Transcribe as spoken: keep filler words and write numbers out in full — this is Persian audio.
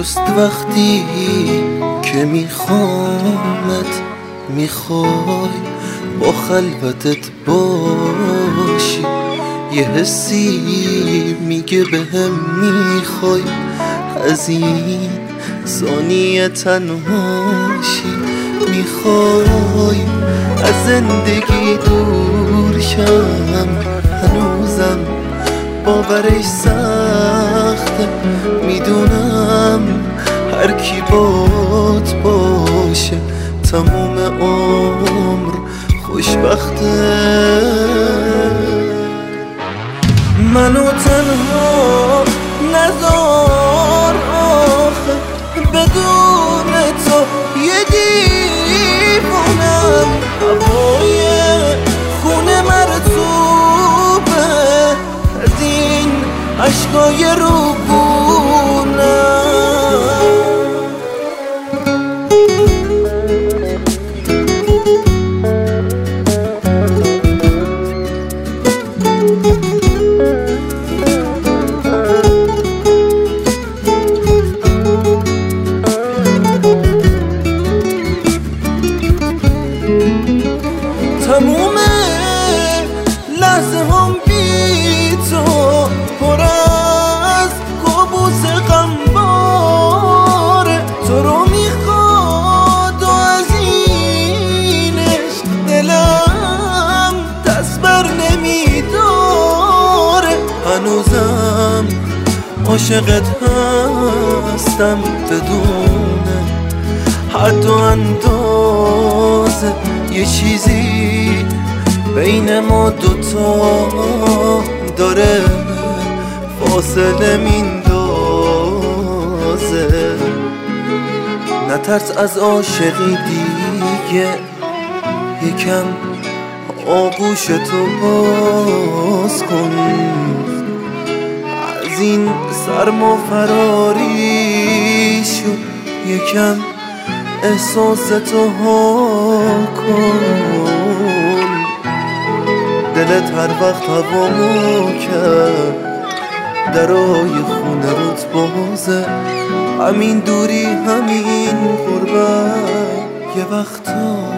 درست وقتی که میخوامت میخوای با خلوتت باشی، یه حسی میگه بهم میخوای از این ثانیه تنهاشی. میخوای از زندگی دور شم، هنوزم باورش سخته، میدونم هر کی بات باشه تموم عمر خوشبخته. منو تنها نذار آخه، بدون تو یه دیوونم، هوای خونه مرطوبه از این عشقای روبونم. تموم لحظه هم بی تو پر از کابوس غمباره، تو رو میخواد و از اینش دلم دست بر نمیداره. هنوزم عاشقت هستم بدون حد و اندازه، یه چیزی بین ما دوتا داره فاصله میندازه. نترس از عاشقی دیگه، یکم آغوش تو باز کن، از این سرما فراری شو، یکم احساس تو ها کن. دلت هر وقت هوامو کرد درای خونه روت بازه، همین دوری همین غربت یه وقتا